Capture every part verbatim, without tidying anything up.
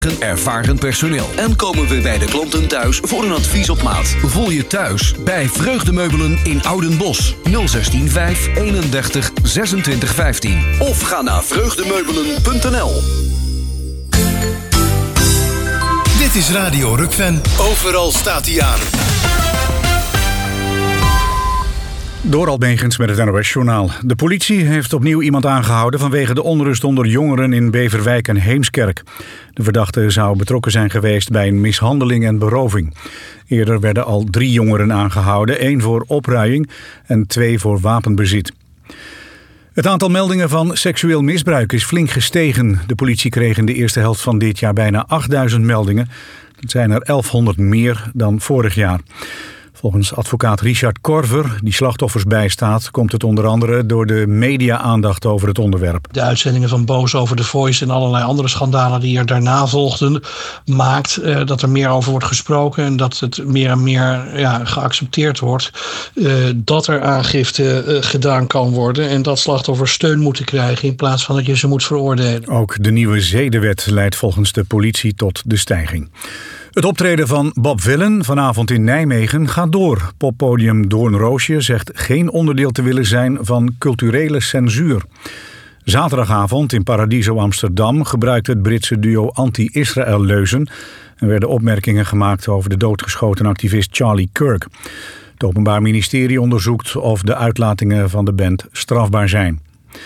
Ervaren personeel. En komen we bij de klanten thuis voor een advies op maat. Voel je thuis bij Vreugdemeubelen in Oudenbosch. nul zestien vijf eenendertig zesentwintig vijftien. Of ga naar vreugdemeubelen punt n l. Dit is Radio Rukven. Overal staat hij aan. Doral Megens met het N O S-journaal. De politie heeft opnieuw iemand aangehouden vanwege de onrust onder jongeren in Beverwijk en Heemskerk. De verdachte zou betrokken zijn geweest bij een mishandeling en beroving. Eerder werden al drie jongeren aangehouden, één voor opruiing en twee voor wapenbezit. Het aantal meldingen van seksueel misbruik is flink gestegen. De politie kreeg in de eerste helft van dit jaar bijna achtduizend meldingen. Dat zijn er elfhonderd meer dan vorig jaar. Volgens advocaat Richard Korver, die slachtoffers bijstaat, komt het onder andere door de media-aandacht over het onderwerp. De uitzendingen van Boos over The Voice en allerlei andere schandalen die er daarna volgden, maakt uh, dat er meer over wordt gesproken en dat het meer en meer ja, geaccepteerd wordt. Uh, dat er aangifte uh, gedaan kan worden en dat slachtoffers steun moeten krijgen in plaats van dat je ze moet veroordelen. Ook de nieuwe zedenwet leidt volgens de politie tot de stijging. Het optreden van Bob Villen vanavond in Nijmegen gaat door. Poppodium Doornroosje zegt geen onderdeel te willen zijn van culturele censuur. Zaterdagavond in Paradiso Amsterdam gebruikte het Britse duo anti-Israël leuzen en werden opmerkingen gemaakt over de doodgeschoten activist Charlie Kirk. Het Openbaar Ministerie onderzoekt of de uitlatingen van de band strafbaar zijn.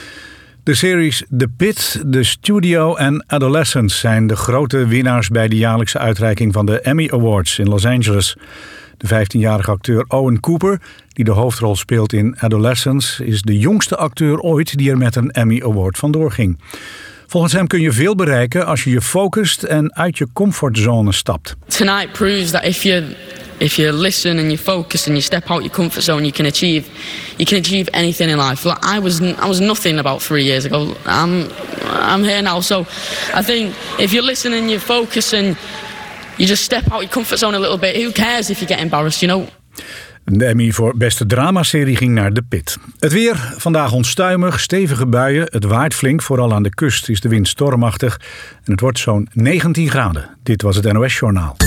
De series The Pit, The Studio en Adolescence zijn de grote winnaars bij de jaarlijkse uitreiking van de Emmy Awards in Los Angeles. De vijftienjarige acteur Owen Cooper, die de hoofdrol speelt in Adolescence, is de jongste acteur ooit die er met een Emmy Award vandoor ging. Volgens hem kun je veel bereiken als je je focust en uit je comfortzone stapt. Tonight proves that if you if you listen and you focus and you step out your comfort zone, you can achieve you can achieve anything in life. Like I was I was nothing about three years ago. I'm I'm here now. So I think if you listen and you focus and you just step out your comfort zone a little bit, who cares if you get embarrassed, you know? De Emmy voor beste dramaserie ging naar The Pit. Het weer, vandaag onstuimig, stevige buien. Het waait flink, vooral aan de kust is de wind stormachtig. En het wordt zo'n negentien graden. Dit was het N O S-journaal.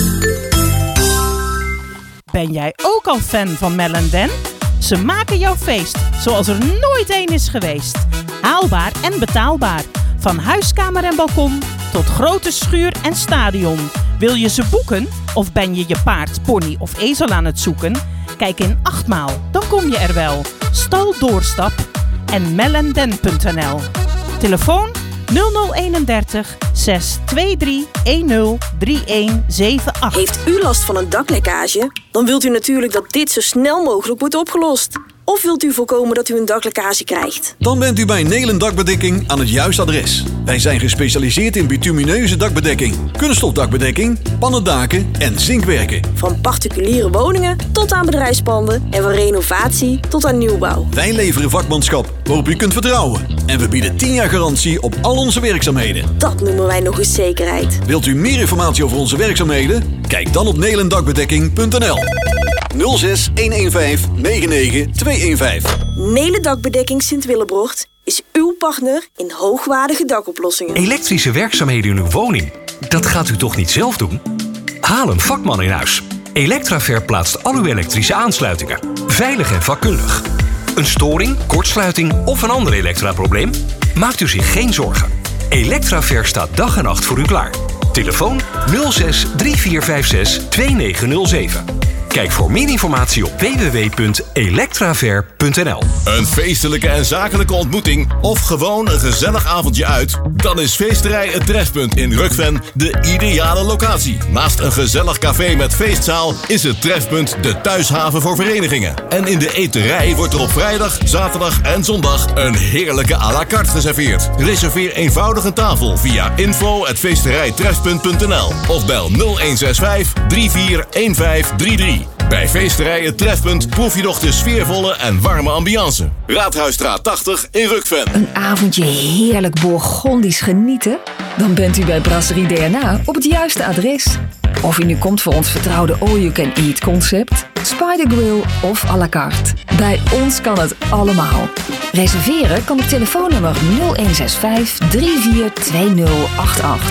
Ben jij ook al fan van Mel en Dan? Ze maken jouw feest zoals er nooit één is geweest. Haalbaar en betaalbaar. Van huiskamer en balkon tot grote schuur en stadion. Wil je ze boeken? Of ben je je paard, pony of ezel aan het zoeken? Kijk in Achtmaal, dan kom je er wel. Stal Doorstap en melenden punt n l. Telefoon nul nul eenendertig zes twee drie een nul drie een zeven acht. Heeft u last van een daklekkage? Dan wilt u natuurlijk dat dit zo snel mogelijk wordt opgelost. Of wilt u voorkomen dat u een daklekkage krijgt? Dan bent u bij Nelen Dakbedekking aan het juiste adres. Wij zijn gespecialiseerd in bitumineuze dakbedekking, kunststofdakbedekking, pannendaken en zinkwerken. Van particuliere woningen tot aan bedrijfspanden en van renovatie tot aan nieuwbouw. Wij leveren vakmanschap waarop u kunt vertrouwen. En we bieden tien jaar garantie op al onze werkzaamheden. Dat noemen wij nog eens zekerheid. Wilt u meer informatie over onze werkzaamheden? Kijk dan op nelen dakbedekking punt n l. nul zes een een vijf negen negen twee een vijf. Nelen Dakbedekking Sint-Willebrocht is uw partner in hoogwaardige dakoplossingen. Elektrische werkzaamheden in uw woning, dat gaat u toch niet zelf doen? Haal een vakman in huis. Electraver plaatst al uw elektrische aansluitingen. Veilig en vakkundig. Een storing, kortsluiting of een ander elektraprobleem? Maakt u zich geen zorgen. Electraver staat dag en nacht voor u klaar. Telefoon nul zes drie vier vijf zes twee negen nul zeven. Kijk voor meer informatie op w w w punt electraver punt n l. Een feestelijke en zakelijke ontmoeting of gewoon een gezellig avondje uit? Dan is Feesterij Het Trefpunt in Rukven de ideale locatie. Naast een gezellig café met feestzaal is het Trefpunt de thuishaven voor verenigingen. En in de eterij wordt er op vrijdag, zaterdag en zondag een heerlijke à la carte geserveerd. Reserveer eenvoudig een tafel via info at feesterijtrefpunt punt n l of bel nul een zes vijf drie vier een vijf drie drie. Bij Feesterij Het Trefpunt proef je nog de sfeervolle en warme ambiance. Raadhuisstraat tachtig in Rukven. Een avondje heerlijk Bourgondisch genieten? Dan bent u bij Brasserie D N A op het juiste adres. Of u nu komt voor ons vertrouwde all-you-can-eat concept, Spider Grill of à la carte. Bij ons kan het allemaal. Reserveren kan op telefoonnummer nul een zes vijf drie vier twee nul acht acht.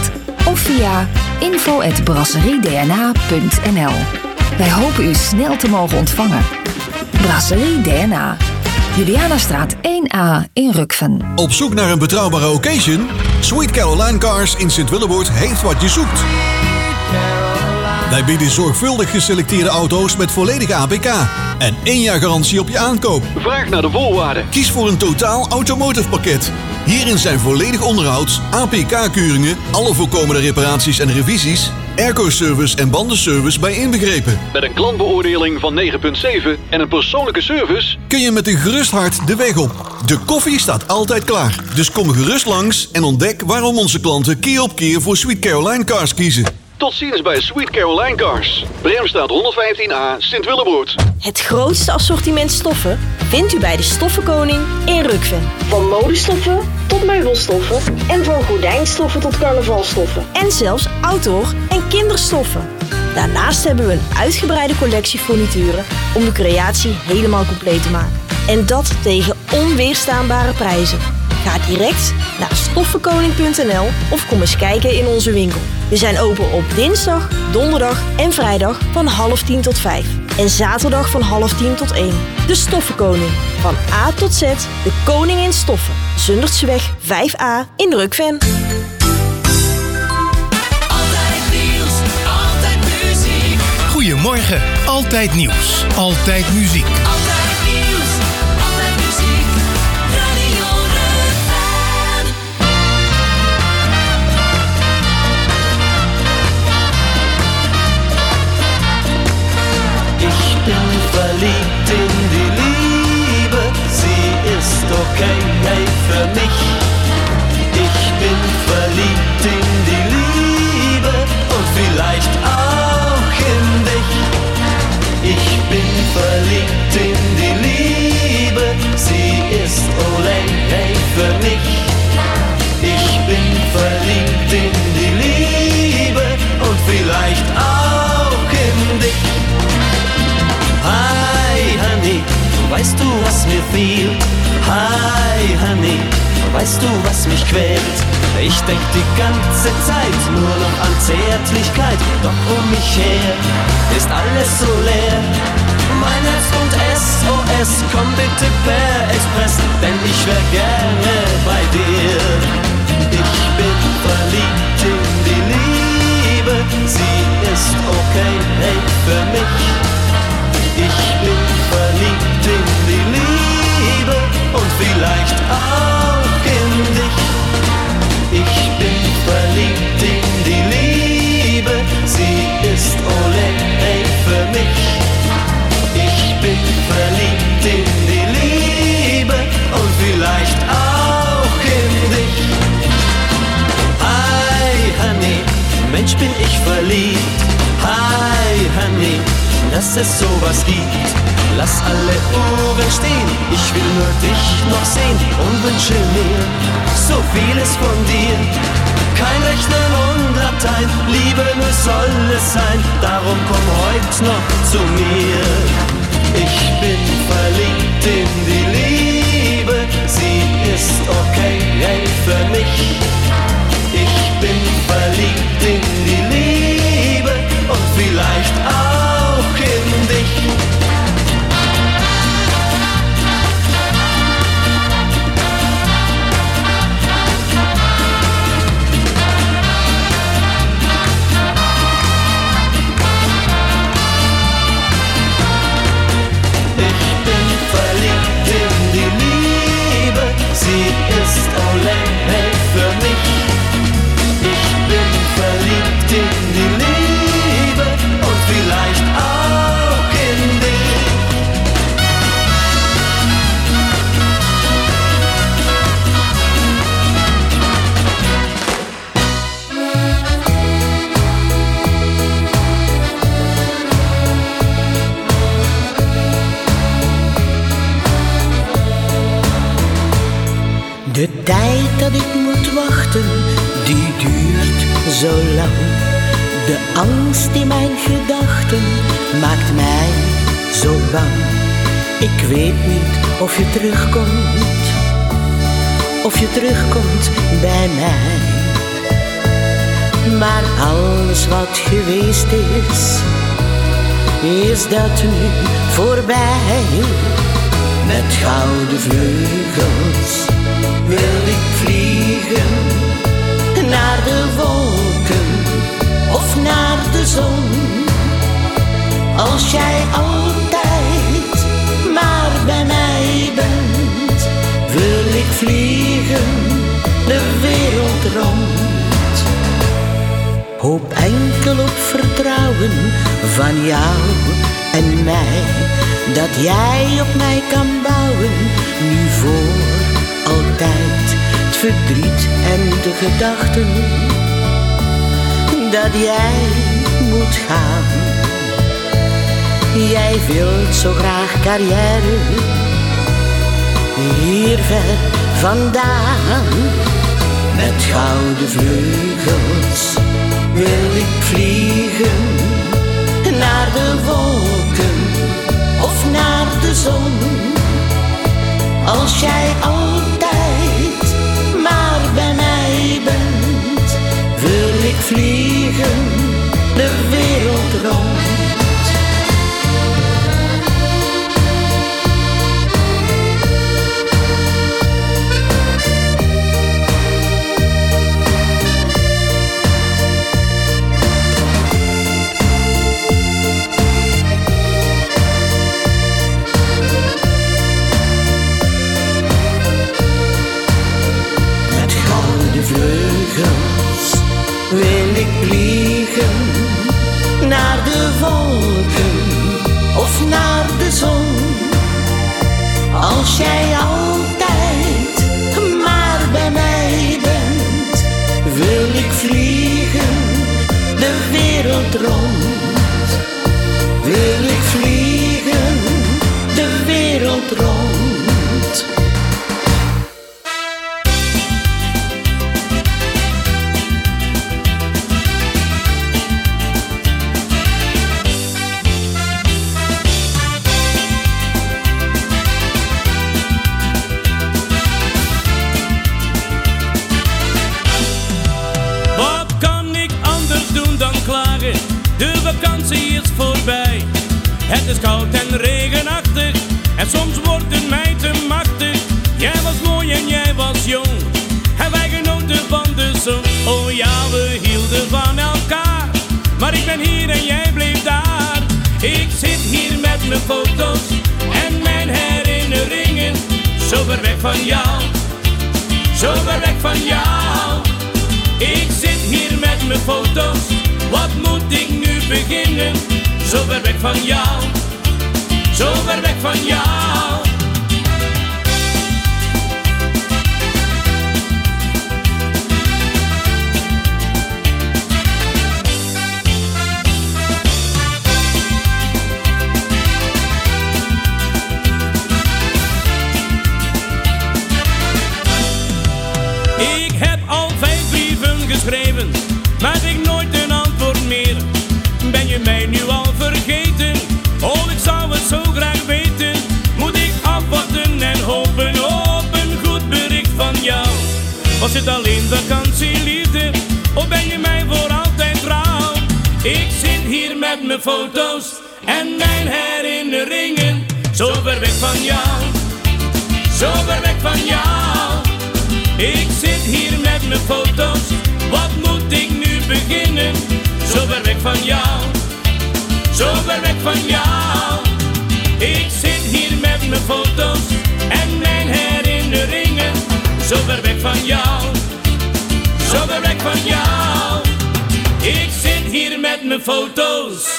of via info at brasserie d n a punt n l. Wij hopen u snel te mogen ontvangen. Brasserie D N A. Julianastraat één A in Rukven. Op zoek naar een betrouwbare occasion? Sweet Caroline Cars in Sint-Willeboord heeft wat je zoekt. Wij bieden zorgvuldig geselecteerde auto's met volledige A P K en één jaar garantie op je aankoop. Vraag naar de voorwaarden. Kies voor een totaal automotive pakket. Hierin zijn volledig onderhouds, A P K-keuringen, alle voorkomende reparaties en revisies, airco-service en bandenservice bij inbegrepen. Met een klantbeoordeling van negen komma zeven en een persoonlijke service kun je met een gerust hart de weg op. De koffie staat altijd klaar. Dus kom gerust langs en ontdek waarom onze klanten keer op keer voor Sweet Caroline Cars kiezen. Tot ziens bij Sweet Caroline Cars. Bremstraat honderdvijftien A, Sint-Willeboord. Het grootste assortiment stoffen vindt u bij de Stoffenkoning in Rukven. Van modestoffen tot meubelstoffen en van gordijnstoffen tot carnavalstoffen. En zelfs outdoor en kinderstoffen. Daarnaast hebben we een uitgebreide collectie furnituren om de creatie helemaal compleet te maken. En dat tegen onweerstaanbare prijzen. Ga direct naar stoffenkoning punt n l of kom eens kijken in onze winkel. We zijn open op dinsdag, donderdag en vrijdag van half tien tot vijf. En zaterdag van half tien tot één. De Stoffenkoning. Van A tot Z, de koning in stoffen. Zundertseweg vijf A in Rukven. Altijd nieuws, altijd muziek. Goedemorgen, altijd nieuws, altijd muziek. Altijd nieuws, altijd muziek. Radio Rukven. Ich bin verliebt in die Liebe, sie ist okay, hey, für mich. Ich bin verliebt in die Liebe und vielleicht auch in dich. Ich bin verliebt in die Liebe, sie ist ole, hey, für mich. Ich bin verliebt in die Liebe und vielleicht auch in dich. Hi, Honey, weißt du, was mir fehlt? Hi, Honey, weißt du, was mich quält? Ich denk die ganze Zeit nur noch an Zärtlichkeit, doch um mich her ist alles so leer. Mein Herz und S O S, komm bitte per Express, denn ich wär gerne bei dir. Ich bin verliebt in die Liebe, sie ist okay, hey, für mich. Ich bin verliebt in die Liebe und vielleicht auch in dich. Ich bin verliebt in die Liebe, sie ist ole, hey, für mich. Ich bin verliebt in die Liebe und vielleicht auch in dich. Hi, Honey, Mensch, bin ich verliebt. Hi, Honey, dass es sowas gibt. Lass alle Uhren stehen, ich will nur dich noch sehen und wünsche mir so vieles von dir. Kein Rechnen und Latein, Liebe nur soll es sein, darum komm heut noch zu mir. Ich bin verliebt in die Liebe, sie ist okay, hey, für mich. Ich bin verliebt in die Liebe und vielleicht auch in dich. Ich bin verliebt in die Liebe, sie ist ole, hey, für mich. Ich bin verliebt in die Liebe und vielleicht auch in dich. De tijd dat ik moet wachten, die duurt zo lang. De angst in mijn gedachten maakt mij zo bang. Ik weet niet of je terugkomt, of je terugkomt bij mij. Maar alles wat geweest is, is dat nu voorbij. Met gouden vleugels wil ik vliegen naar de wolken of naar de zon. Als jij altijd maar bij mij bent, wil ik vliegen de wereld rond. Hoop enkel op vertrouwen van jou en mij, dat jij op mij kan bouwen, nu voor altijd. Het verdriet en de gedachten dat jij moet gaan. Jij wilt zo graag carrière hier ver vandaan. Met gouden vleugels wil ik vliegen naar de wolken of naar de zon. Als jij altijd maar bij mij bent, wil ik vliegen de wereld rond. Vleugels wil ik vliegen naar de wolken of naar de zon. Als jij altijd maar bij mij bent, wil ik vliegen de wereld rond. Wil ik vliegen de wereld rond. De vakantie is voorbij. Het is koud en regenachtig en soms wordt het mij te machtig. Jij was mooi en jij was jong en wij genoten van de zon. Oh ja, we hielden van elkaar, maar ik ben hier en jij bleef daar. Ik zit hier met mijn foto's en mijn herinneringen, zo ver weg van jou, zo ver weg van jou. Ik zit hier met mijn foto's, wat moet ik nu beginnen? Zo ver weg van jou, zo ver weg van jou. Ik heb al vijf brieven geschreven, maar ik nooit een antwoord meer. Ben je mij nu al vergeten? Oh, ik zou het zo graag weten. Moet ik afwachten en hopen op een goed bericht van jou? Was het alleen vakantieliefde, of ben je mij voor altijd trouw? Ik zit hier met mijn foto's en mijn herinneringen, zo ver weg van jou, zo ver weg van jou. Ik zit hier met mijn foto's, wat moet ik nu beginnen? Zo ver weg van jou, zo ver weg van jou. Ik zit hier met mijn foto's en mijn herinneringen, zo ver weg van jou, zo ver weg van jou. Ik zit hier met mijn foto's.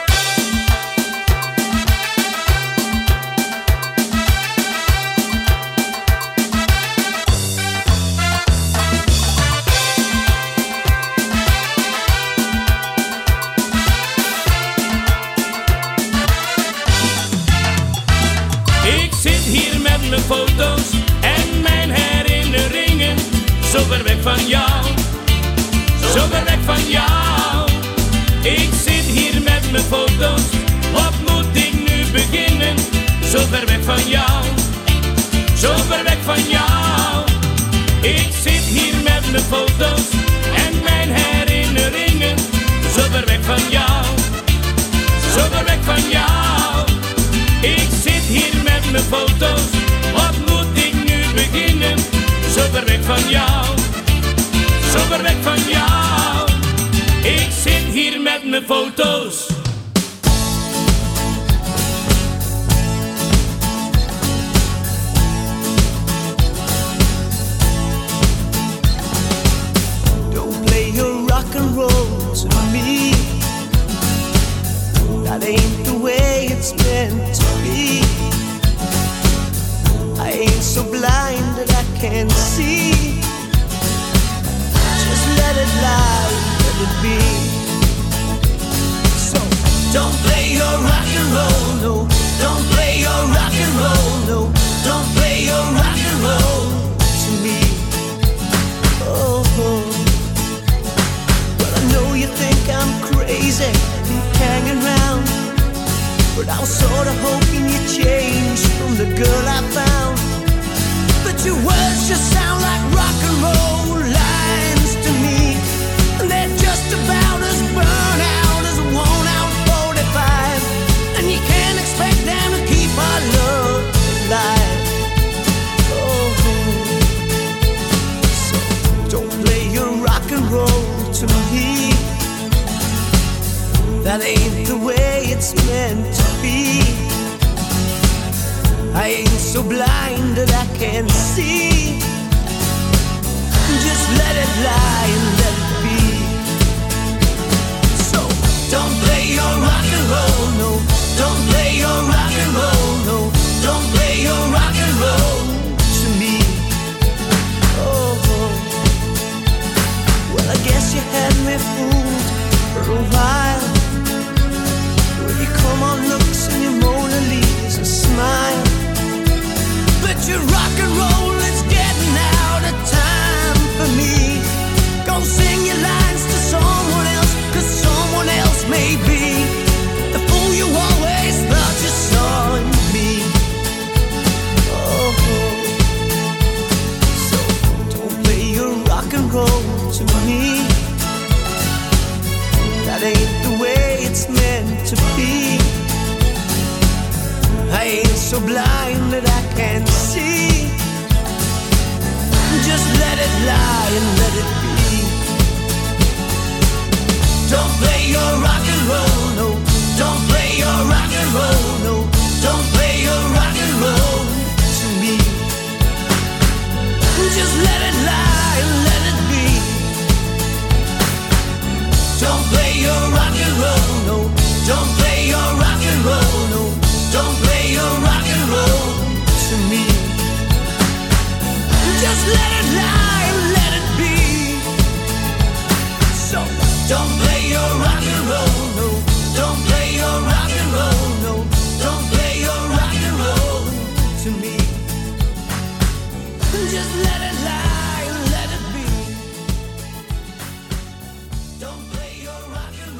Ik zit hier met mijn foto's en mijn herinneringen, zo ver weg van jou, zo ver weg van jou. Ik zit hier met mijn foto's, wat moet ik nu beginnen? Zo ver weg van jou, zo ver weg van jou. Ik zit hier met mijn foto's en mijn herinneringen, ver weg van jou, zo ver weg van jou. Ik zit hier met mijn foto's. Don't play your rock and roll to me. That ain't the way it's meant to be. I ain't so blind that I can't see. Just let it lie, let it be. So don't play your rock and roll, no. Don't play your rock and roll, no. Don't play your rock and roll to me. Oh, oh. Well, I know you think I'm crazy and hanging around, but I was sorta hoping you'd change from the girl I found. But your words just sound like rock and roll lines to me, and they're just about as burnt out as a worn out forty-five. And you can't expect them to keep our love alive. Oh, so don't play your rock and roll to me. That ain't the way it's meant to be. I ain't so blind that I can't see. Just let it lie and let it be. So don't play your rock and roll, no. Don't play your rock and roll, no. Don't play your rock and roll to me. Oh, well, I guess you had me fooled for a while. You come on looks and your Mona Lisa smile, but your rock and roll is getting out of time for me. Go sing your lines to someone else, 'cause someone else may be the fool you always thought you saw in me. Oh, so don't play your rock and roll to me. That ain't the way it's meant to be. I ain't so blind that I can't see. Just let it lie and let it be. Don't play your rock and roll, no. Don't play your rock and roll, no. Don't play your rock and roll to me. Just let it lie and let it be. Don't play your rock and roll, no. Don't play your rock and roll, no. Don't play your rock and roll to me. Just let it lie and let it be. So don't play your rock and roll, no. Don't play your rock and roll, no. Don't play your rock and roll to me. Just let it lie and let it be. Don't play your rock and roll.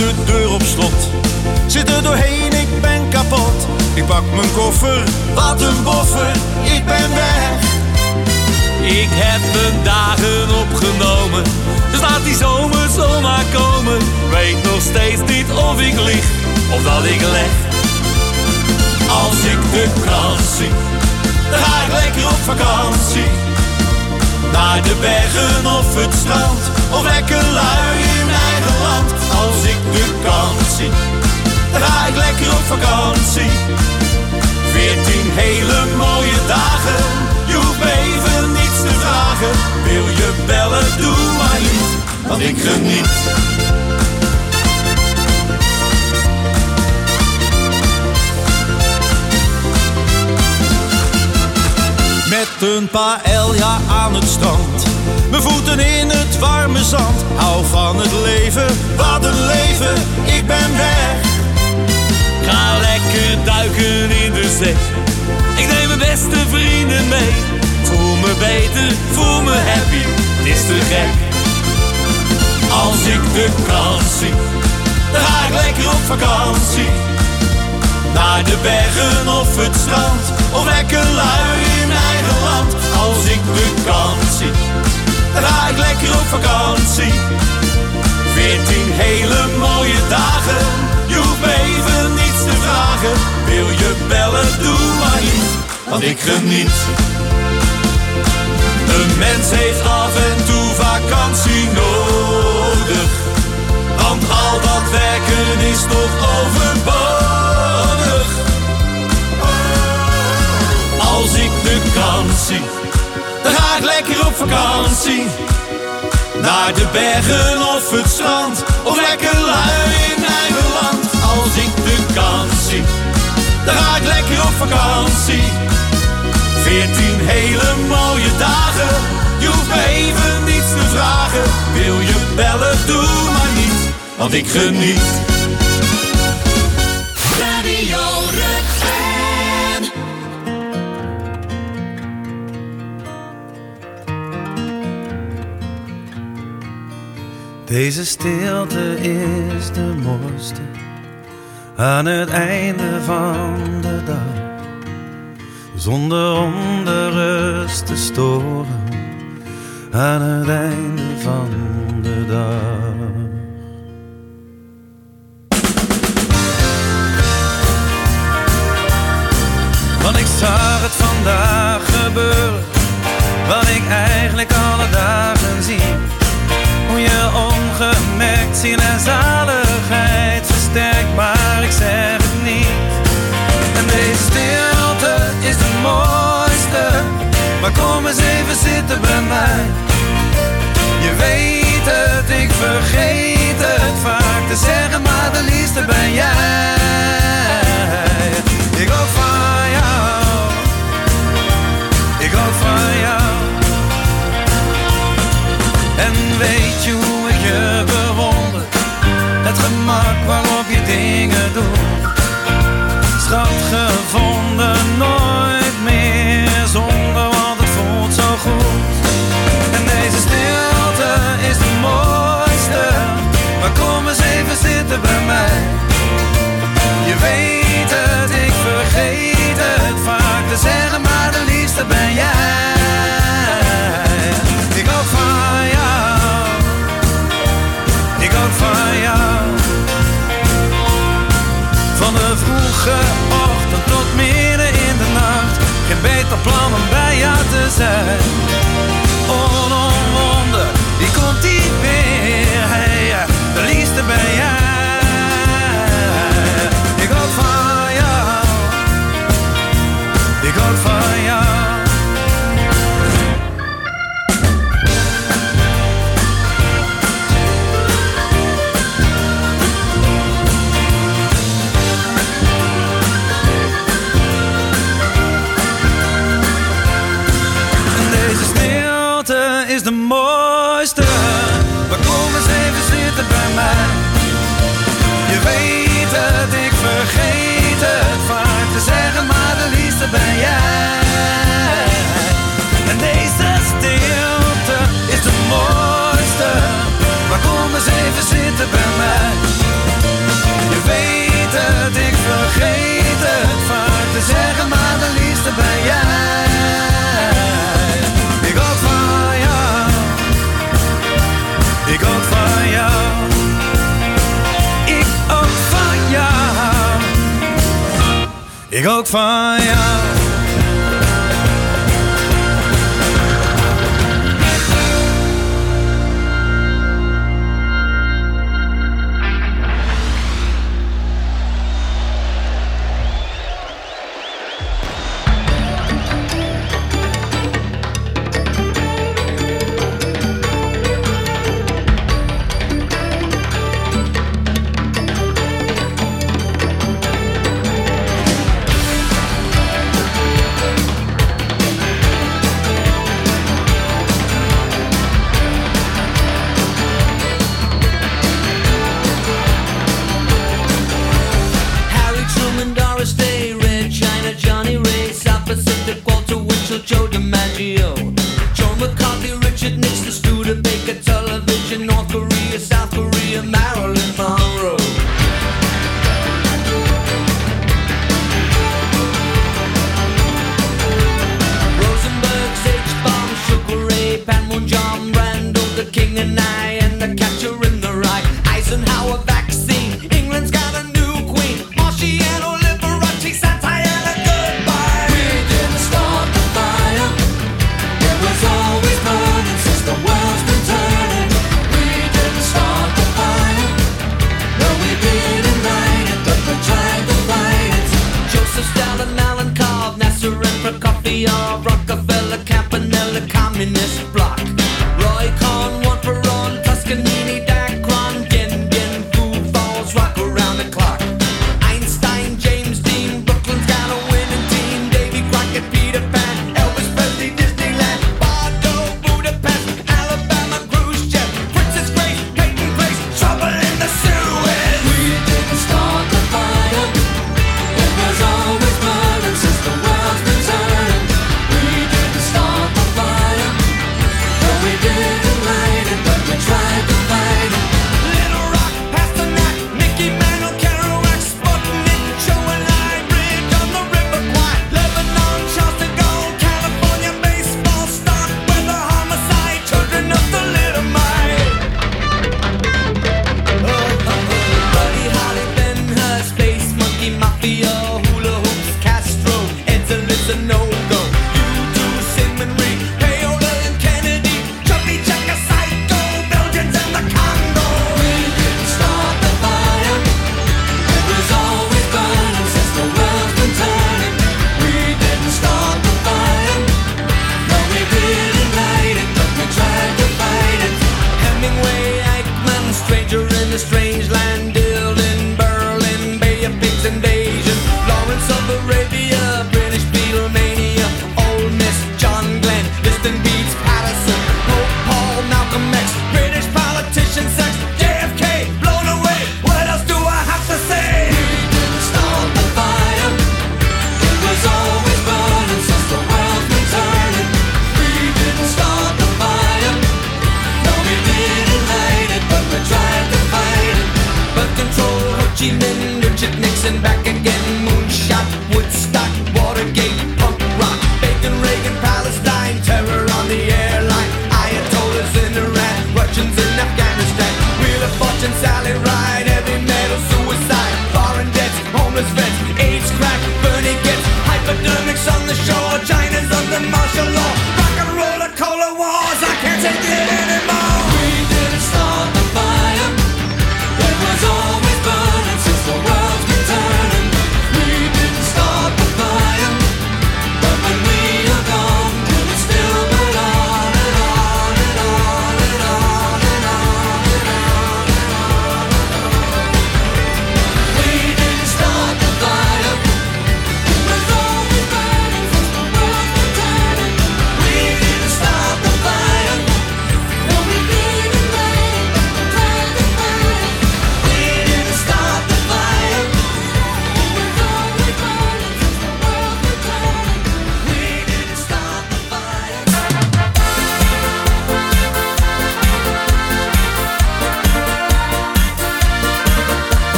de deur op slot. Zit er doorheen, ik ben kapot. Ik pak mijn koffer, wat een boffer, ik ben weg. Ik heb mijn dagen opgenomen, dus laat die zomer zomaar komen. Weet nog steeds niet of ik lig of dat ik leg. Als ik de kans zie, dan ga ik lekker op vakantie. Naar de bergen of het strand, of lekker lui in eigen land. Als ik de kans zie, dan ga ik lekker op vakantie. Veertien hele mooie dagen, je hoeft me even niets te vragen. Wil je bellen, doe maar niet, want ik geniet. Met een paar elja aan het strand, mijn voeten in het warme zand. Hou van het leven, wat een leven, ik ben weg. Ga lekker duiken in de zee, ik neem mijn beste vrienden mee. Voel me beter, voel me happy, het is te gek. Als ik de kans zie, dan ga ik lekker op vakantie. Naar de bergen of het strand, of lekker lui in eigen land. Als ik de kans zie, dan ga ik lekker op vakantie. Veertien hele mooie dagen, je hoeft me even niets te vragen. Wil je bellen, doe maar niet, want ik geniet. Een mens heeft af en toe vakantie nodig, want al dat werken is toch overbodig. Als ik de kans zie, dan ga ik lekker op vakantie. Naar de bergen of het strand, of lekker lui in eigen land. Als ik de kans zie, dan ga ik lekker op vakantie. Veertien hele mooie dagen, je hoeft me even niets te vragen. Wil je bellen, doe maar niet, want ik geniet. Radio Rukven. Deze stilte is de mooiste aan het einde van de dag. Zonder onrust te storen aan het einde van de dag. Want ik zag het vandaag gebeuren, wat ik eigenlijk alle dagen zie. Hoe je ongemerkt ziel en zaligheid versterkt, maar ik zeg het niet. En deze stilte is de mooiste, maar kom eens even zitten bij mij. Je weet het, ik vergeet het vaak te zeggen, maar de liefste ben jij. Ik hou van jou, ik hou van jou. En weet je hoe ik je bewonder, het gemak waarop je dingen doet. Schat gevonden, nooit meer zonder, want het voelt zo goed. En deze stilte is de mooiste, maar kom eens even zitten bij mij. Je weet het, ik vergeet het vaak te zeggen, maar de liefste ben jij. Ik hou van jou, ik hou van jou. Van de vroege ochtend tot midden in de nacht, geen beter plan om bij jou te zijn. Onomwonden, die komt die weer, hey, de liefste ben jij. Ik hou van jou, ik hou van jou. Is de mooiste, maar kom eens even zitten bij mij. Je weet het, ik vergeet het vaak te zeggen, maar de liefste ben jij. En deze stilte is de mooiste, maar kom eens even zitten bij mij. Ik ook van jou. Ik ook van jou. Ik ook van jou. Joe DiMaggio, Joe McCarthy, Richard Nixon, Studebaker, television, North Korea, South Korea, Marilyn Monroe. Rosenberg, H-Bomb, Sugar Ray, Panmunjom, Randall, the King and I, and the Catcher in the Rye. Eisenhower vaccine, England's got a new queen, Marciano, Liberace, satire, and a goodbye. We didn't start the fire. It was always burning since the world's been turning. We didn't start the fire. No, we didn't light it, but we tried to fight it. Joseph Stalin, Alan Cobb, Nasser and Prokofiev, Rockefeller, Campanella, Communist Bloc. Roy Cohn, one for on, Toscanini, Dacron, Gin Gin, Foo Falls, rock around the clock. Einstein, James Dean, Brooklyn's got a winning team. Davy Crockett, Peter Pan, Elvis Presley, Disneyland, Bardo, Budapest, Alabama, Khrushchev, Princess Grace, Peyton Place, trouble in the Suez. We didn't start the fire. It was always burning since the world's been turning. We didn't start the fire.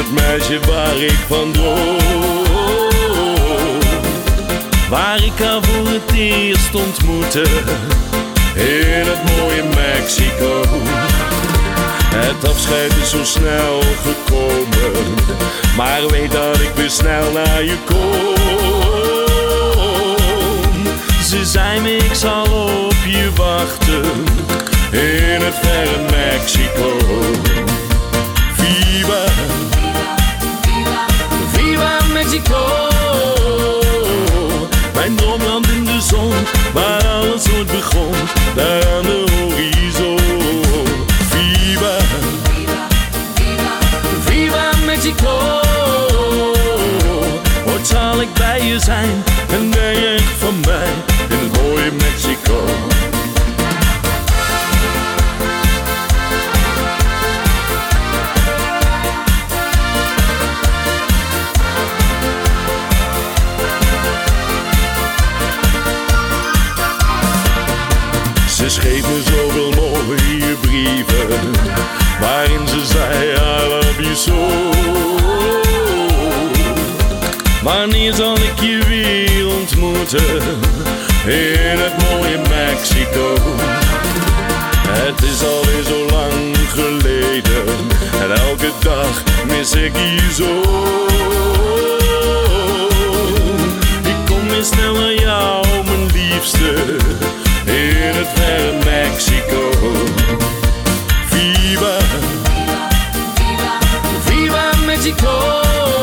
het meisje waar ik van droom. Waar ik haar voor het eerst ontmoette, in het mooie Mexico. Het afscheid is zo snel gekomen, maar weet dat ik weer snel naar je kom. Ze zei me ik zal op je wachten, in het verre Mexico. Viva, viva, viva Mexico. Mijn droomland in de zon, waar alles ooit begon, daar aan de horizon. Viva, viva, viva, viva Mexico. Ooit zal ik bij je zijn en ben je echt van mij in het mooie Mexico. Ze schreef me zoveel mooie brieven, waarin ze zei I love you so. Wanneer zal ik je weer ontmoeten, in het mooie Mexico. Het is alweer zo lang geleden, en elke dag mis ik je zo. Ik kom weer snel naar jou, mijn liefste, in het verre Mexico. Viva, viva, viva Mexico.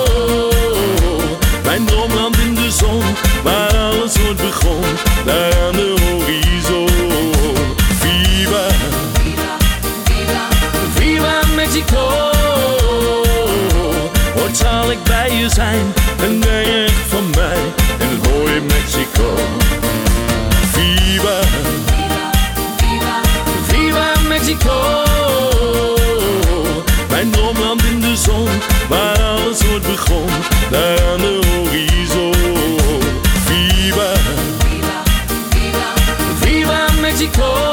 Mijn droomland in de zon, waar alles ooit begon, daar aan de horizon. Viva, viva, viva, viva Mexico. Ooit zal ik bij je zijn en ben je echt van mij in het mooie Mexico. Viva, viva, viva Mexico. Mijn droomland in de zon, waar alles ooit begon, daar aan de horizon. Viva, viva, viva, viva Mexico.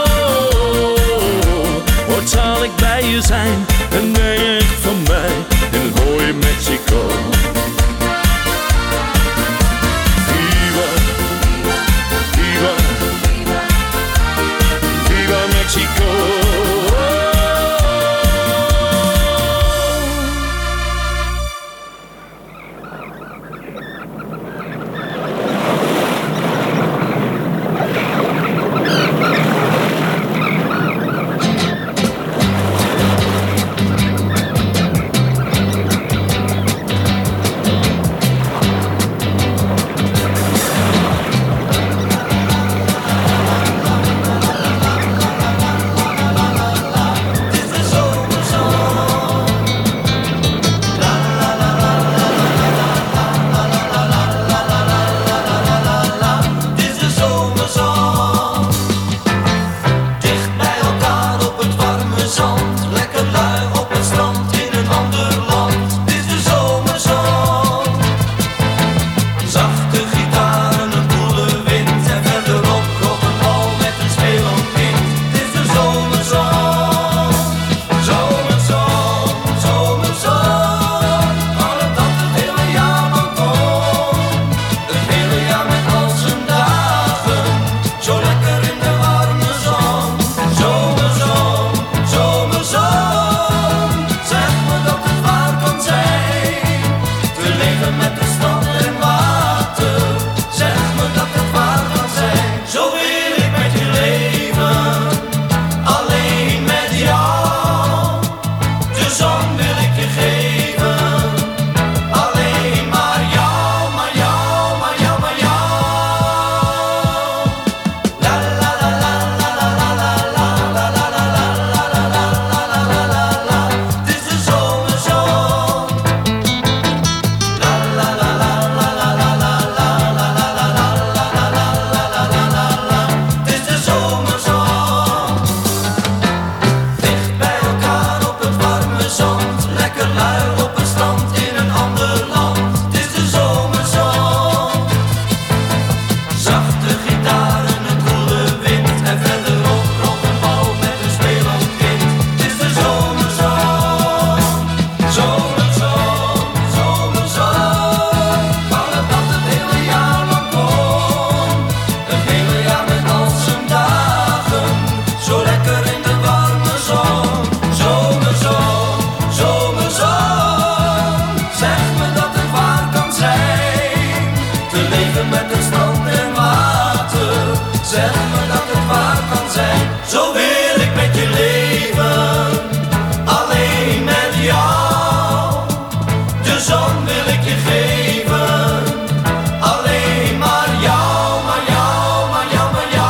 Ooit zal ik bij je zijn en ben je echt van mij in het mooie Mexico. Viva, viva, viva Mexico. dan wil ik je geven. Alleen maar jou, maar jou, maar jou, maar jou.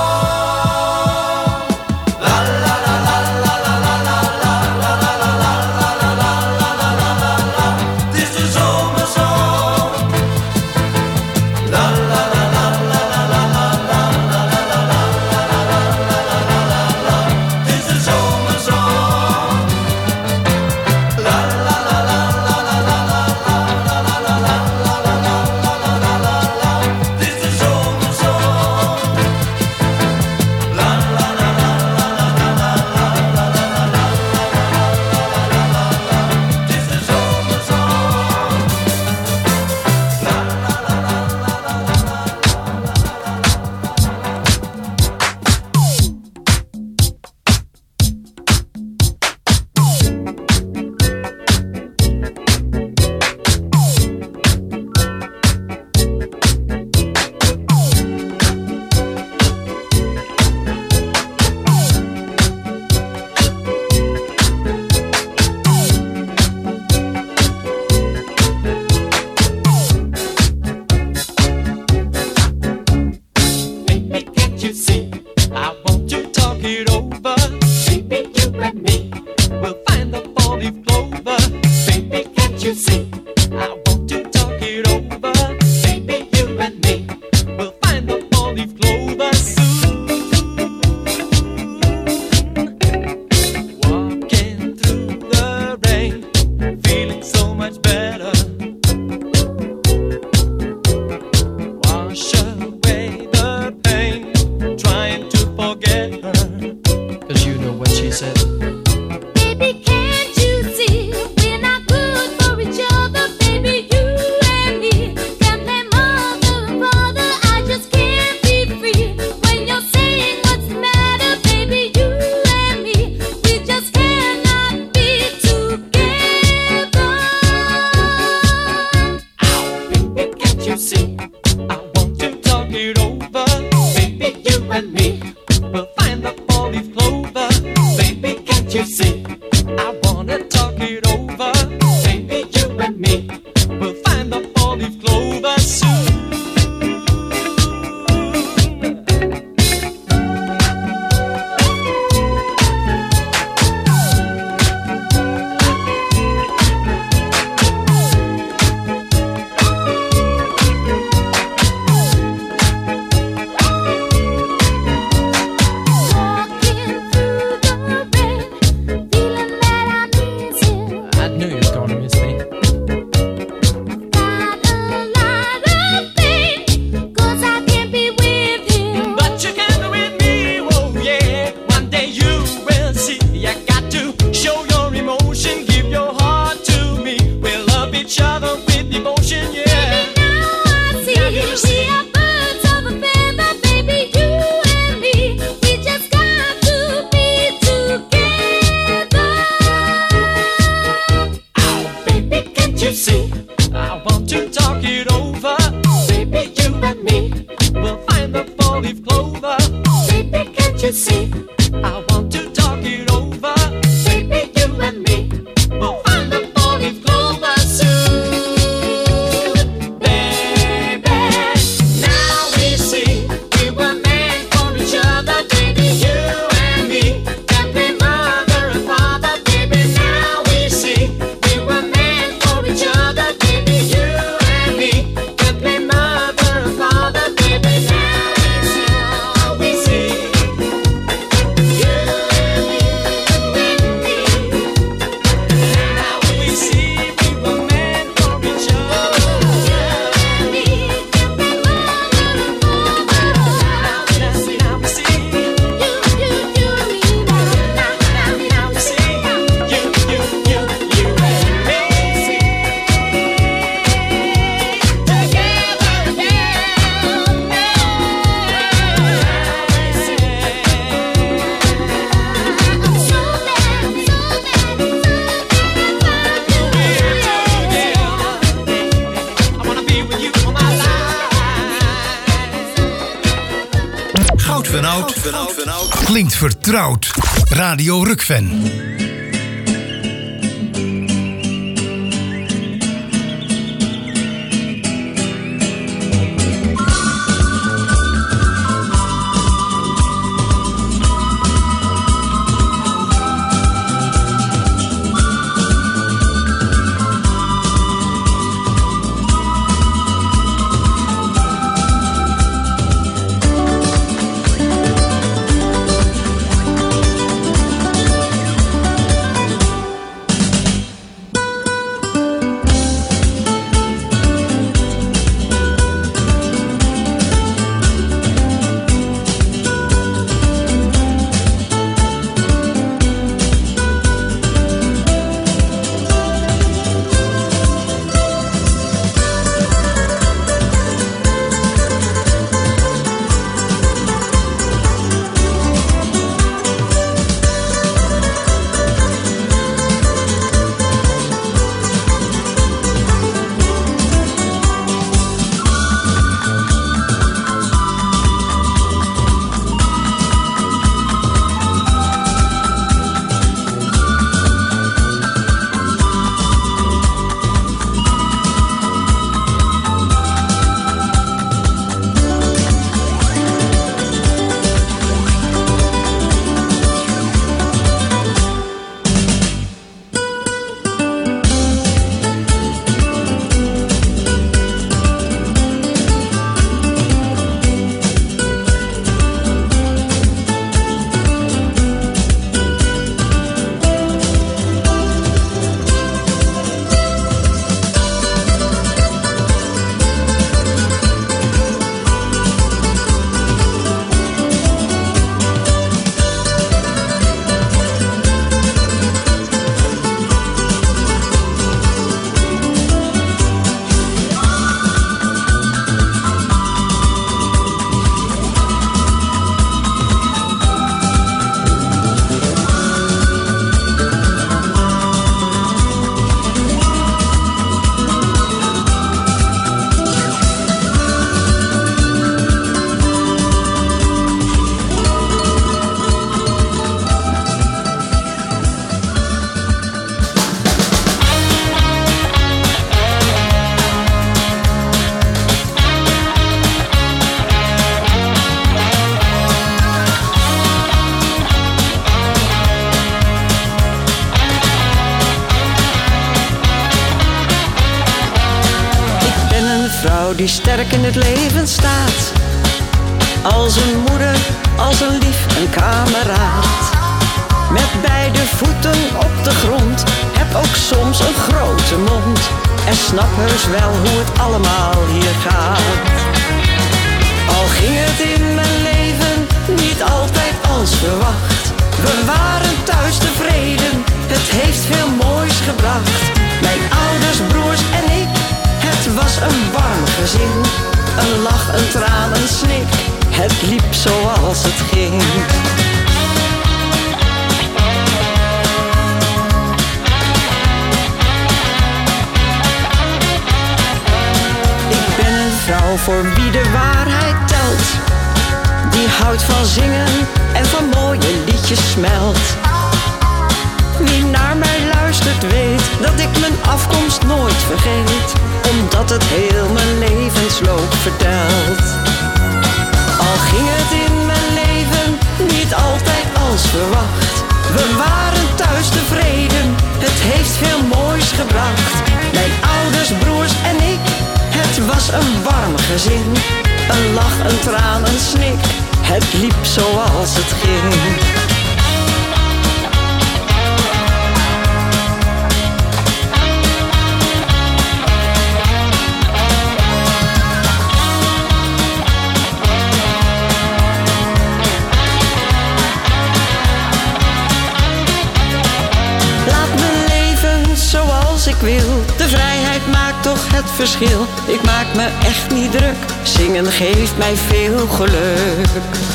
La la la la la la la la la la la la la la la la la la. Het is de zomerzon. La la la la la la la la la la la la la la la. Het is de zomerzon. La la la la la la la la la la la la la la la la. Het is de zomerzon. La la la la la la la la la la la la la. Het is de zomerzon. La la la la la la la la. Baby, can't you see? I want to talk it over. Baby, you and me will find the four-leaf clover. Baby, can't you see? I want to talk it over. Baby, you and me will find the four-leaf clover soon. Walking through the rain, feeling so much better. Wash away the pain, trying to forget her. Cause you know what she said. Baby, can't you see we're not good for each other? Baby, you and me can play mother and father. I just can't be free when you're saying what's the matter. Baby, you and me, we just cannot be together. Baby, can't you see? I want to talk it over. Baby, you and me will find the four-leaf clover. Baby, can't you see? I wanna talk it over. Baby, you and me will find the four-leaf clover soon. I knew you was gonna miss me. But you can't with me, oh yeah. One day you will see. You got to show your emotion, give your heart to me. We'll love each other with devotion, yeah. Baby, can't you see? I want to talk it over. Baby, you and me will find the four-leaf clover. Baby, can't you see? I want to talk it over. Baby, you and me will find the four-leaf clover soon. Baby, now we see we were meant for each other. Baby, you and me can play mother and father. Baby, now we see we were meant for each other. Baby, you and me can play mother and father. Baby, now we see you and me, and me. Now we see we were meant for each other. You and me can play mother and father. Now we see, now we see you, you, you, me. Now, now, now we see you, you, you, you and me. Together again. I'm so glad, so I wanna be with you all my life. Goud van oud. Klinkt vertrouwd. Radio Rukven. vrouw die sterk in het leven staat. Als een moeder, als een lief, een kameraad. Met beide voeten op de grond, heb ook soms een grote mond. En snap heus wel hoe het allemaal hier gaat. Al ging het in mijn leven niet altijd als verwacht. We waren thuis tevreden, het heeft veel moois gebracht. Mijn ouders, broers en ik, het was een warm gezin. Een lach, een traan, een snik, het liep zoals het ging. Ik ben een vrouw voor wie de waarheid telt. Die houdt van zingen en van mooie liedjes smelt. Wie naar mij luistert weet dat ik mijn afkomst nooit vergeet, omdat het heel mijn levensloop vertelt. Al ging het in mijn leven niet altijd als verwacht. We waren thuis tevreden, het heeft veel moois gebracht. Mijn ouders, broers en ik, het was een warm gezin. Een lach, een traan, een snik, het liep zoals het ging. Ik wil. De vrijheid maakt toch het verschil. Ik maak me echt niet druk. Zingen geeft mij veel geluk.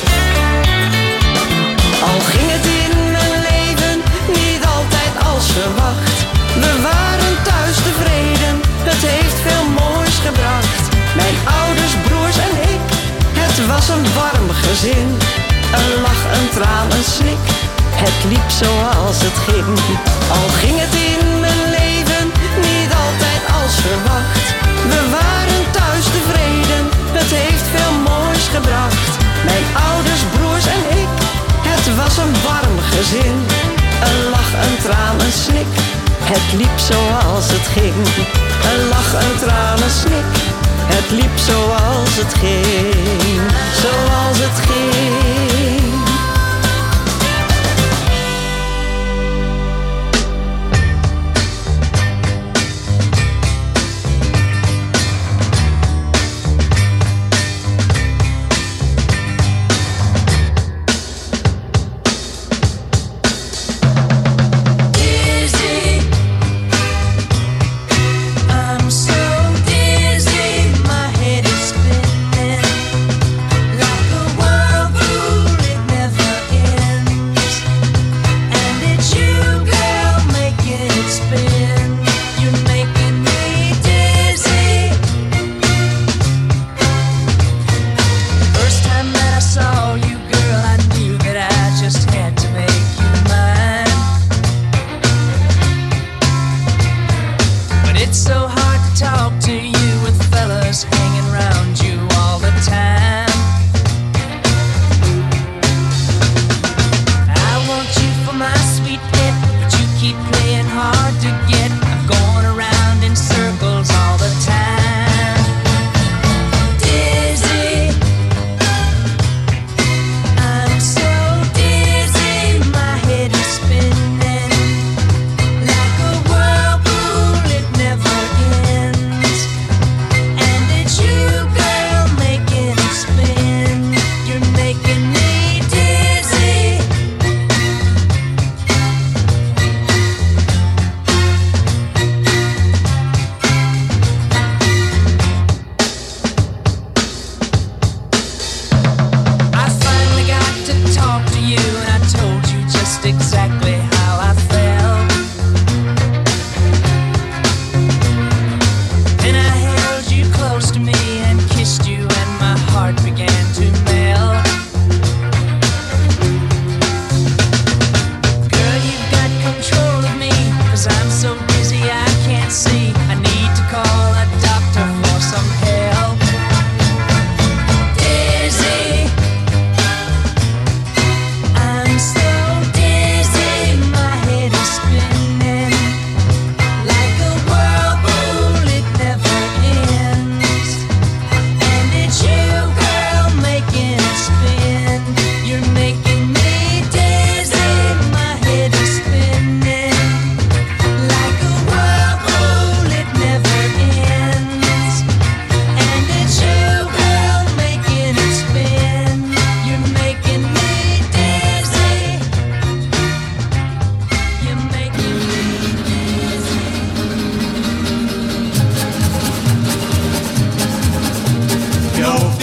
Al ging het in mijn leven niet altijd als verwacht. We waren thuis tevreden, het heeft veel moois gebracht. Mijn ouders, broers en ik, het was een warm gezin. Een lach, een traan, een snik, het liep zoals het ging. Al ging het in mijn leven niet altijd als verwacht. We waren thuis tevreden, het heeft veel moois gebracht. Mijn ouders, broers en ik, het was een warm gezin. Een lach, een traan, een snik, het liep zoals het ging. Een lach, een traan, een snik, het liep zoals het ging. Zoals het ging. Like a world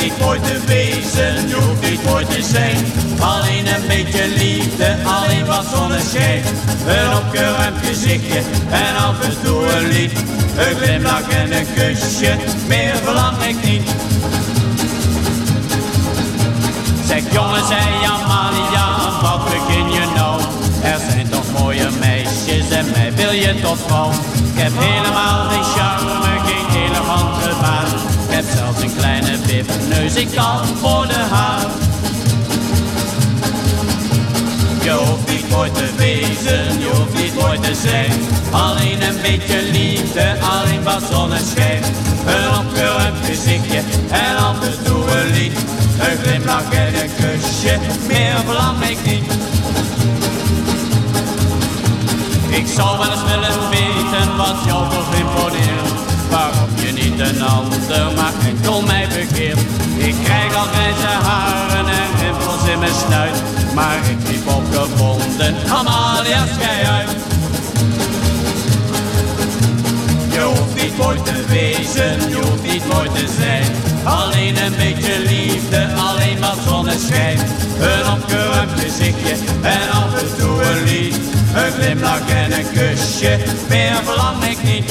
niet mooi te wezen, je hoeft niet mooi te zijn. Alleen een beetje liefde, alleen wat zonneschijn. Een opgeruimd gezichtje en af en toe een lied. Een glimlach en een kusje, meer verlang ik niet. Zeg jongen, zei Amalia, wat begin je nou? Er zijn toch mooie meisjes en mij wil je tot vrouw. Ik heb helemaal geen charme, geen elegante baard. Ik heb zelfs een kleine wipneus, ik kan voor de haar. Je hoeft niet mooi te wezen, je hoeft niet mooi te zijn. Alleen een beetje liefde, alleen wat zonneschijn. Een opgeruimd gezichtje en af en toe een lied. Een glimlach en een kusje, meer verlang ik niet. Ik zou wel eens willen weten wat jou toch imponeert. Waarom je niet een ander, maar enkel mij begeert. Ik krijg al grijze haren en rimpels in mijn snuit. Maar ik liep opgewonden, Amalia, schei uit. Je hoeft niet mooi te wezen, je hoeft niet mooi te zijn. Alleen een beetje liefde, alleen wat zonneschijn. Een opgeruimd gezichtje en af en toe een lied. Een glimlach en een kusje, meer verlang ik niet.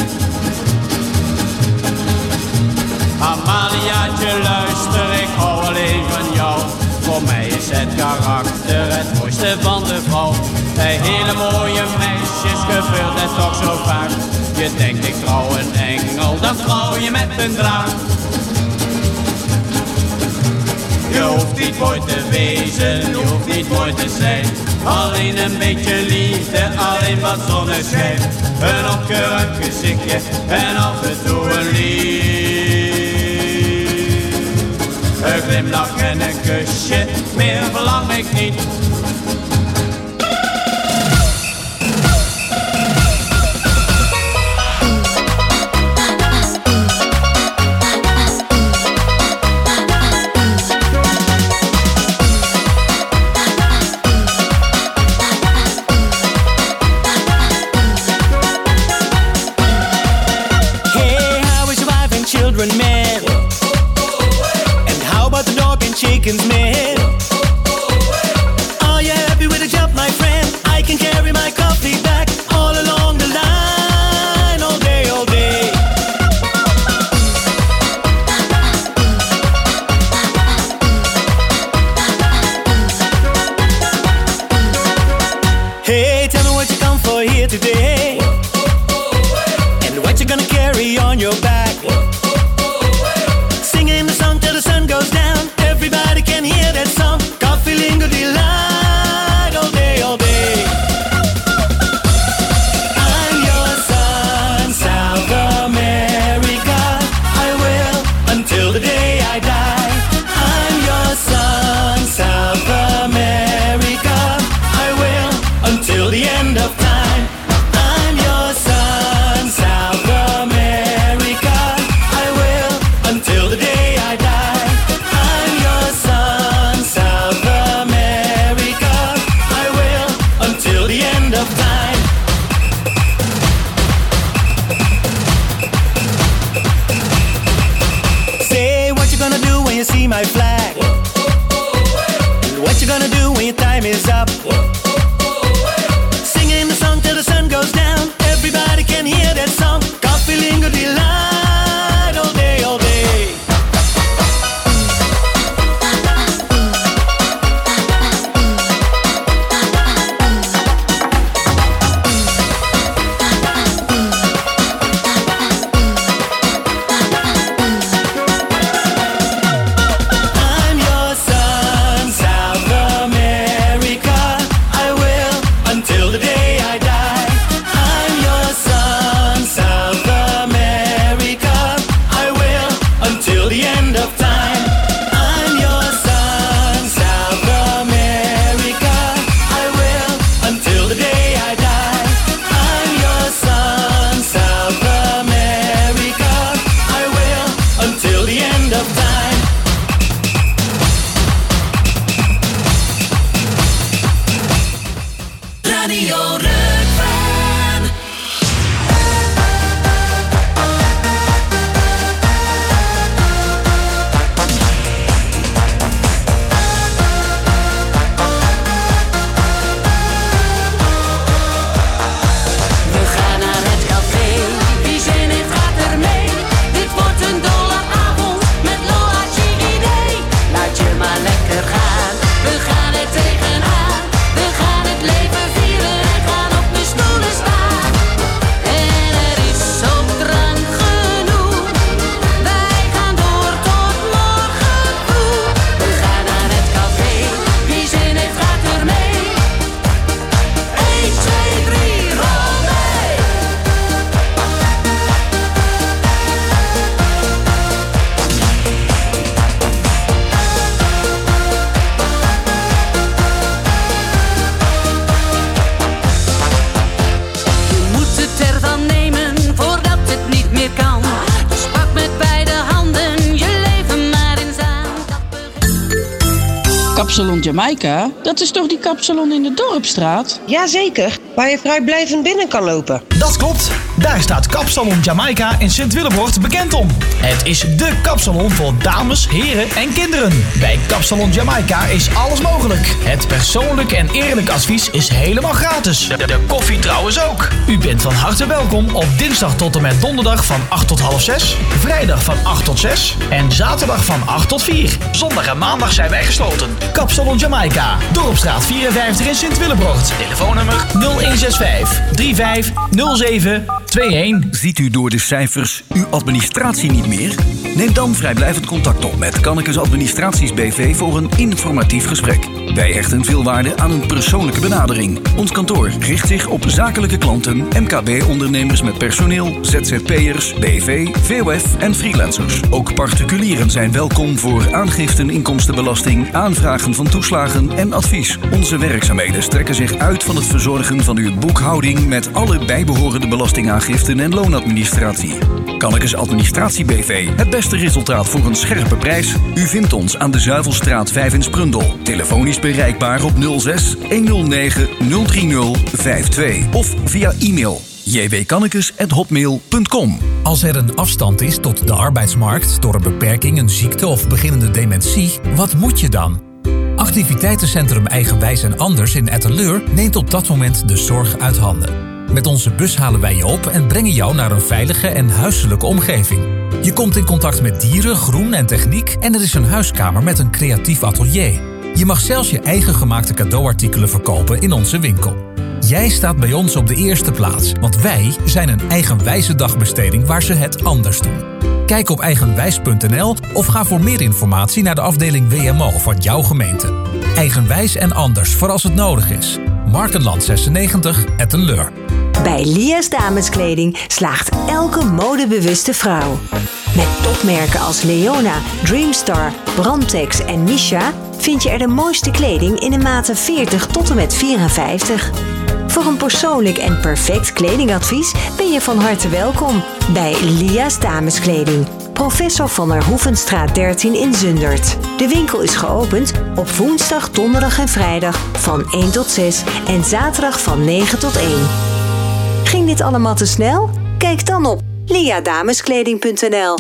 Amaliaatje, luister, ik hou alleen van jou. Voor mij is het karakter het mooiste van de vrouw. Bij hele mooie meisjes gebeurt het toch zo vaak. Je denkt ik trouw een engel, dan trouw je met een draak. Je hoeft niet mooi te wezen, je hoeft niet mooi te zijn. Alleen een beetje liefde, alleen wat zonneschijn. Een opgeruimd gezichtje en af en toe een lied. Een glimlach en een kusje, meer verlang ik niet. Chickens, man. Are you happy with the job, my friend? I can carry my coffee back all along the line, all day, all day. Hey, tell me what you come for here today, and what you gonna carry on your back. Singing the song till the sun goes down. Everybody can hear that song. Coffee Lingo Delight all day, all day. I'm your son, South America. I will until the day I die. I'm your son, South America. I will until the end of time. I'm your son, South America. I will until the day I die. See my flag. What you gonna do when your time is up? Singing the song till the sun goes down. Everybody can hear that song. Coffee Lingo Delight all day, all day. Kapsalon Jamaica, dat is toch die kapsalon in de Dorpstraat? Jazeker, waar je vrijblijvend binnen kan lopen. Dat klopt. Daar staat Kapsalon Jamaica in Sint-Willebroort bekend om. Het is dé kapsalon voor dames, heren en kinderen. Bij Kapsalon Jamaica is alles mogelijk. Het persoonlijk en eerlijk advies is helemaal gratis. De, de koffie trouwens ook. U bent van harte welkom op dinsdag tot en met donderdag van acht tot half zes, vrijdag van acht tot zes en zaterdag van acht tot vier. Zondag en maandag zijn wij gesloten. Kapsalon Jamaica, Dorpstraat vierenvijftig in Sint-Willebroort. Telefoonnummer nul een zes vijf drie vijf nul zeven twee een. Ziet u door de cijfers uw administratie niet meer? Neem dan vrijblijvend contact op met Kannekes Administraties B V voor een informatief gesprek. Wij hechten veel waarde aan een persoonlijke benadering. Ons kantoor richt zich op zakelijke klanten, M K B-ondernemers met personeel, Z Z P'ers, B V, V O F en freelancers. Ook particulieren zijn welkom voor aangiften inkomstenbelasting, aanvragen van toeslagen en advies. Onze werkzaamheden strekken zich uit van het verzorgen van uw boekhouding met alle bijbehorende belastingaangiften en loonadministratie. Kannekes Administratie B V. Het beste resultaat voor een scherpe prijs. U vindt ons aan de Zuivelstraat vijf in Sprundel. Telefonisch bereikbaar op nul zes honderd negen nul drie nul vijf twee of via e-mail j w kannekes at hotmail punt com. Als er een afstand is tot de arbeidsmarkt door een beperking, een ziekte of beginnende dementie, wat moet je dan? Activiteitencentrum Eigenwijs en Anders in Etteleur neemt op dat moment de zorg uit handen. Met onze bus halen wij je op en brengen jou naar een veilige en huiselijke omgeving. Je komt in contact met dieren, groen en techniek en er is een huiskamer met een creatief atelier. Je mag zelfs je eigen gemaakte cadeauartikelen verkopen in onze winkel. Jij staat bij ons op de eerste plaats, want wij zijn een eigenwijze dagbesteding waar ze het anders doen. Kijk op eigenwijs punt n l of ga voor meer informatie naar de afdeling W M O van jouw gemeente. Eigenwijs en Anders voor als het nodig is. Markenland zesennegentig, Etteleur. Bij Lia's Dameskleding slaagt elke modebewuste vrouw. Met topmerken als Leona, Dreamstar, Brandtex en Misha vind je er de mooiste kleding in de maten veertig tot en met vierenvijftig. Voor een persoonlijk en perfect kledingadvies ben je van harte welkom bij Lia's Dameskleding. Professor van der Hoevenstraat dertien in Zundert. De winkel is geopend op woensdag, donderdag en vrijdag van één tot zes en zaterdag van negen tot één. Ging dit allemaal te snel? Kijk dan op lia dameskleding punt n l.